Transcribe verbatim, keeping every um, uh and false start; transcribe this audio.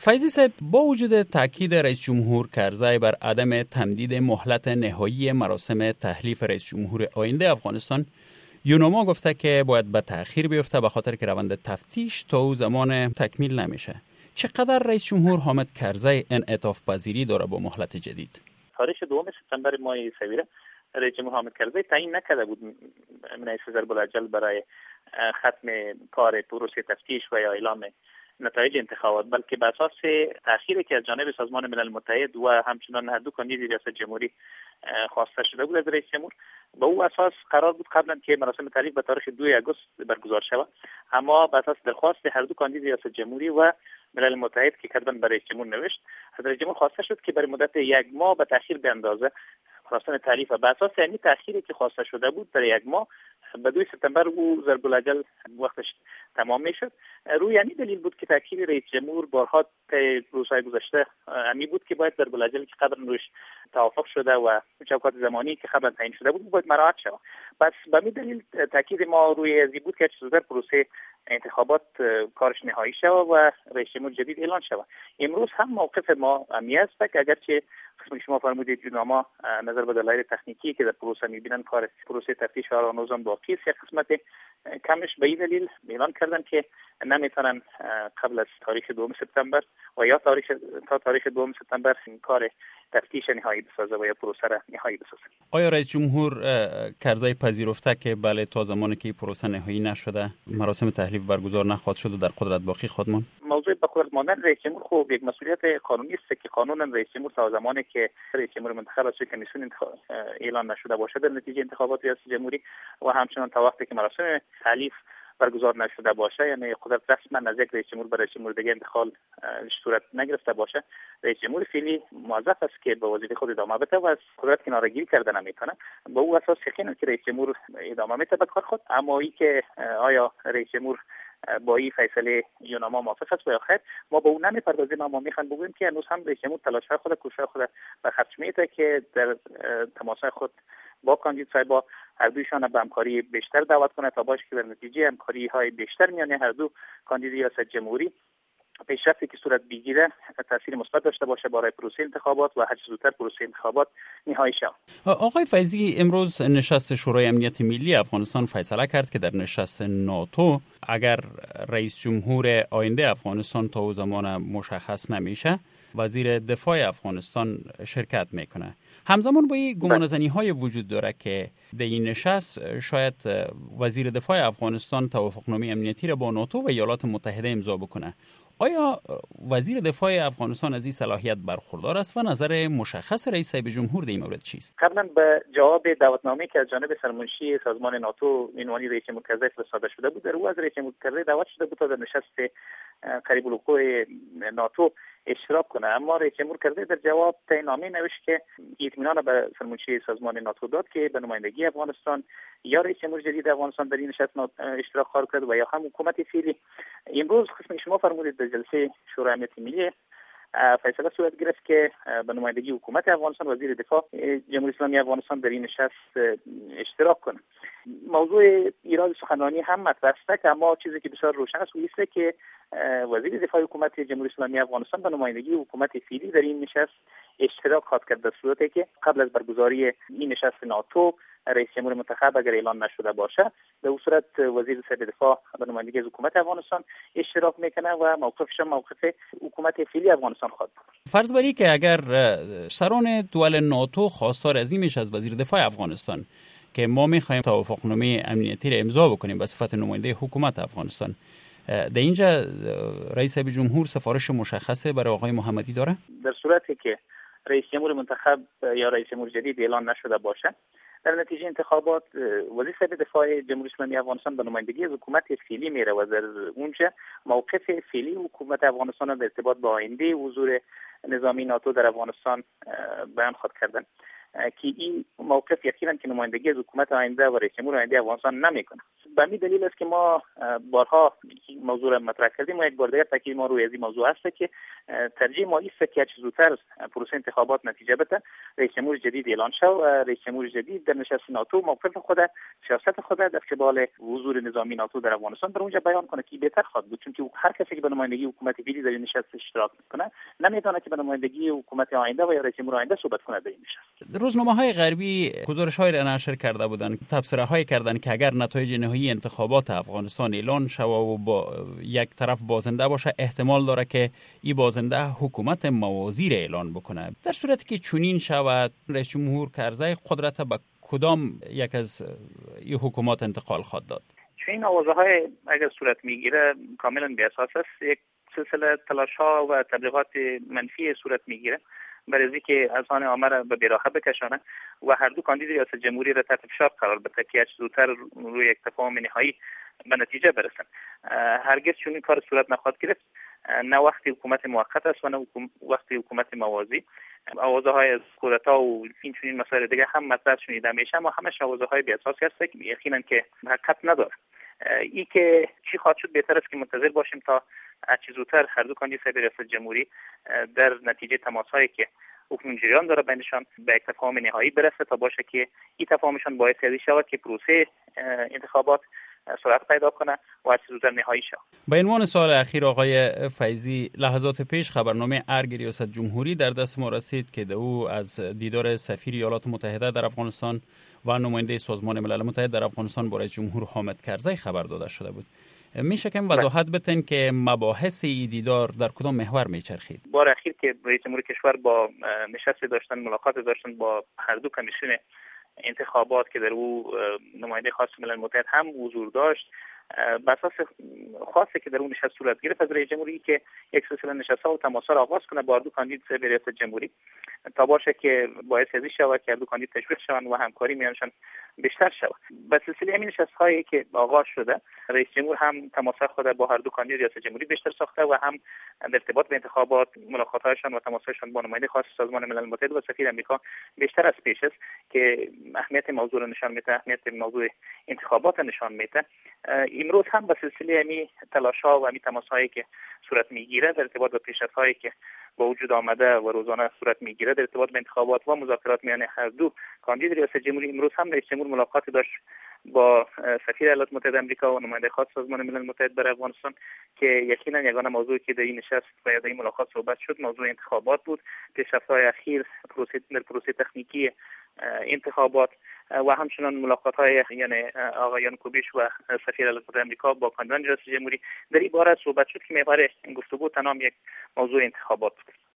فیضی صاحب، با وجود تاکید رئیس جمهور کرزی بر عدم تمدید مهلت نهایی مراسم تحلیف رئیس جمهور آینده افغانستان، یوناما گفته که باید به تأخیر بیفته به خاطر که روند تفتیش تا او زمان تکمیل نمیشه. چقدر رئیس جمهور حامد کرزی انعطاف پذیری داره با مهلت جدید؟ تاریخ دوم سپتامبر ماه سویره رئیس جمهور حامد کرزی تعیین نکرده بود من رئیس ضرب‌الاجل برای ختم کار پروسه تفتیش و یا اعلام نتایج انتخابات، بلکه به اساس تأخیری که از جانب سازمان ملل متحد و همچنان هر دو کاندید ریاست جمهوری خواسته شده بود از رئیس جمهور، به او اساس قرار بود قبلا که مراسم تحلیف به تاریخ دوم آگوست برگزار شود، اما به اساس درخواست هر دو کاندید ریاست جمهوری و ملل متحد که کردن برای رئیس جمهور نوشت، از رئیس جمهور خواسته شد که برای مدت یک ماه به تأخیر بیاندازه مراسم تحلیف. و به اساس این تأخیری که خواسته شده بود برای یک ماه، به دوم سپتامبر او ضرب‌الاجل وقتش تمام میشد. روی یعنی دلیل بود که تأخیر رئیس جمهور بارها طی روزهای گذشته امی بود که باید ضرب‌الاجل که قبلا روش توافق شده و چوکات زمانی که قبلا تعیین شده بود باید مراعات شود. پس به همین دلیل تاکید ما روی از بود که چطور پروسه انتخابات کارش نهایی شود و رئیس جمهور جدید اعلان شود. امروز هم موقف ما امی است که اگرچه قسم شما فرمودید جناما نظر به دلایل تکنیکی که در پروسه میبینن کار پروسه تفتیش و نظام باقی است، یک قسمت کمش به این دلیل اعلان کردن که نمیتونن قبل از تاریخ دوم سپتامبر و یا تاریخ تا تاریخ دوم سپتامبر کار تفتیش نهایی بسازه و یا پروسه را نهایی بسازه. آیا رئیس جمهور کرزی پذیرفته که بله تا زمانی که پروسه نهایی نشده مراسم تحلیف برگزار نخواهد شد و در قدرت باقی خواهد ماند؟ موضوع به قدرت ماندن رئیس جمهور خوب یک مسئولیت قانونی است که قانونا رئیس جمهور تا زمانی که رئیس جمهور منتخب از کمیسیون انتخاب اعلان نشده باشد در نتیجه انتخابات ریاست جمهوری و همچنان تا وقتی که مراسم تحلیف برگزار نشده باشه، یعنی قدرت رسما از یک رئیس جمهور برای رئیس جمهور دیگه انتقال صورت نگرفته باشه، رئیس جمهور فعلی موظف است که به وظیفه خود ادامه بده و از قدرت کناره‌گیری کردن نمیتونه. به او اساس یقینا که رئیس جمهور ادامه میده به کار خود، اما ای که آیا رئیس جمهور با این فیصله یوناما موافق است و یا خیر، ما به اون نمیپردازیم، اما میخوام بگویم که هنوز هم رئیس جمهور تلاش‌های خود کوشش خود به خرج میده که در تماس‌های خود با کاندید صاحبا هر دویشان به همکاری بیشتر دعوت کنه تا باشه که در نتیجه همکاری های بیشتر میان هر دو کاندید ریاست جمهوری پیشرفتی که صورت بگیره تاثیر مثبت داشته باشه برای پروسه انتخابات و هر چه زودتر پروسه انتخابات نهایی شود. آقای فیضی، امروز نشست شورای امنیت ملی افغانستان فیصله کرد که در نشست ناتو اگر رئیس جمهور آینده افغانستان تا زمان مشخص نمیشه، وزیر دفاع افغانستان شرکت میکنه. همزمان با این گمانه‌زنی های وجود داره که در این نشست شاید وزیر دفاع افغانستان توافقنامه امنیتی را با ناتو و ایالات متحده امضا بکنه. آیا وزیر دفاع افغانستان از این صلاحیت برخوردار است و نظر مشخص رئیس جمهور در این مورد چیست؟ قبلا به جواب دعوتنامه که از جانب سرمنشی سازمان ناتو عنوانی رئیس جمهور کرزی فرستاده شده بود، در او از رئیس جمهور کرزی دعوت شده بود تا در نشست قریب الوقوع ناتو اشتراک کنه، اما رئیس جمهور کرزی در جواب تعیین‌نامه نوشت که اطمینان به سرمنشی سازمان ناتو داد که به نمایندگی افغانستان یا رئیس جمهور جدید افغانستان در این نشست اشتراک خواهد کرد و یا هم حکومت فعلی. امروز قسم شما فرمودید در جلسه شورای امنیت ملی فیصله صورت گرفت که به نمایندگی حکومت افغانستان وزیر دفاع جمهوری اسلامی افغانستان در این نشست اشتراک کنه. موضوع ایراد سخنرانی هم مطرح است، اما چیزی که بسیار روشن است است که وزیر دفاع حکومت جمهوری اسلامی افغانستان به نمایندگی حکومت فعلی در این نشست اشتراک خواهد کرد، در صورتی که قبل از برگزاری این نشست ناتو رئیس جمهور منتخب اگر اعلان نشده باشه، به اون صورت وزیر صاحب دفاع به نمایندگی حکومت افغانستان اشتراک میکنه و موقفش موقف حکومت فعلی افغانستان خواهد بود. فرض بری که اگر سران دول ناتو خواستار از این میشه از وزیر دفاع افغانستان که ما میخوایم توافقنامه امنیتی را امضا بکنیم به صفت نماینده حکومت افغانستان، در اینجا رئیس جمهور سفارش مشخصه برای آقای محمدی داره؟ در صورتی که رئیس جمهور منتخب یا رئیس جمهور جدید اعلان نشده باشه، در نتیجه انتخابات وزیر صاحب دفاع جمهوری اسلامی افغانستان به نمایندگی حکومت فعلی میره و در اونجا موقف فعلی حکومت افغانستان در ارتباط با آینده حضور نظامی ناتو در افغانستان بیان خواهد کردن. که این موقف یقینا که نمایندگی از حکومت آینده و رئیس جمهور آینده افغانستان نمیکنه. به همین دلیل است که ما بارها این موضوع را مطرح کردیم و یک بار دیگر تاکید ما روی این موضوع است که ترجیح ما است که چه زودتر پروسه انتخابات نتیجه بده، رئیس جمهور جدید اعلان شد و رئیس جمهور جدید در نشست ناتو موقف خود، سیاست خود در قبال حضور نظامی ناتو در افغانستان در اونجا بیان کنه که بهتر خواهد بود، چون که هر کسی که به نمایندگی حکومت فعلی در این نشست اشتراک میکنه نمیتونه که به نمایندگی حکومت آینده و یا رئیس جمهور آینده صحبت کنه در این نشست. روزنامه‌های غربی گزارش‌هایی را نشر کرده بودند، تبصره‌هایی کردند که اگر نتایج نهایی انتخابات افغانستان اعلان شود و با یک طرف بازنده باشه، احتمال داره که این بازنده حکومت موازی را اعلان بکنه. در صورتی که چنین شود، رئیس جمهور کرزی قدرت به کدام یک از این حکومات انتقال خواهد داد؟ چون این آوازهای اگر صورت میگیره کاملا بی اساس است. یک سلسله تلاش‌ها و تبلیغات منفی صورت میگیره برای اینکه اذهان عامه را به بیراهه بکشانه و هر دو کاندید ریاست جمهوری را تحت فشار قرار بده که زودتر روی یک تفاهم نهایی به نتیجه برسن. هرگز چون این کار صورت نخواهد گرفت، نه وقتی حکومت موقت است و نه وقتی حکومت موازی. آوازهای از کودتا و این چنین مسائل دیگه هم مطرح شنیده میشه، اما همش آوازهای بی اساسی هست که یقینا که حقیقت نداره. ای که چی خواهد شد بهتر است که منتظر باشیم تا چه زودتر هر دو کاندید ریاست جمهوری در نتیجه تماس‌هایی که حکم جریان داره بینشان به یک تفاهم نهایی برسه، تا باشه که این تفاهمشان باعث شود که پروسه انتخابات سرعت پیدا کنه و از زودتر نهایی شود. به عنوان سوال اخیر آقای فیضی، لحظات پیش خبرنامه ارگ ریاست جمهوری در دست ما رسید که او از دیدار سفیر ایالات متحده در افغانستان و نماینده سازمان ملل متحد در افغانستان با رئیس جمهور حامد کرزی خبر داده شده بود. میشه که وضاحت بدین که مباحث ای دیدار در کدام محور میچرخید؟ بار اخیر که رئیس جمهور کشور با نشست داشتن، ملاقات داشتن با هر دو کمیسیون انتخابات که در او نماینده خاص ملل متحد هم حضور داشت، بر اساس خاصی که در اون نشست صورت گرفت از رئیس جمهوری که یک سلسله نشست‌ها و تماس‌ها را آغاز کنه با دو کاندید به ریاست جمهوری، تا باشه که باعث ازی شود که دو کاندید تشویق شوند و همکاری میانشان بیشتر شود. به سلسله همین نشست‌هایی که آغاز شده، رئیس جمهور هم تماس‌های خود با هر دو کاندید ریاست جمهوری بیشتر ساخته و هم در ارتباط به انتخابات ملاقات‌هایشان و تماس‌هایشان با نماینده خاص سازمان ملل متحد و سفیر آمریکا بیشتر از پیش است که اهمیت موضوع را نشان میده، اهمیت موضوع انتخابات نشان میده. امروز هم به سلسله امی تلاش‌ها و امی تماس‌هایی که صورت میگیره در ارتباط با پیشرفت‌هایی که با وجود آمده و روزانه صورت میگیره در ارتباط با انتخابات و مذاکرات میان هر دو کاندید ریاست جمهوری، امروز هم رئیس جمهور ملاقات داشت با سفیر ایالات متحده آمریکا و نماینده خاص سازمان ملل متحد برای افغانستان که یقینا یگانه موضوعی که در این نشست و در این ملاقات صحبت شد موضوع انتخابات بود. پیشرفت‌های اخیر پروسه در پروسه تکنیکی انتخابات و همچنان ملاقات‌های یعنی آقایان کوبیش و سفیر ایالات متحده آمریکا با کاندیدان ریاست جمهوری در این باره صحبت شد که محور گفتگو تنها یک موضوع انتخابات بود.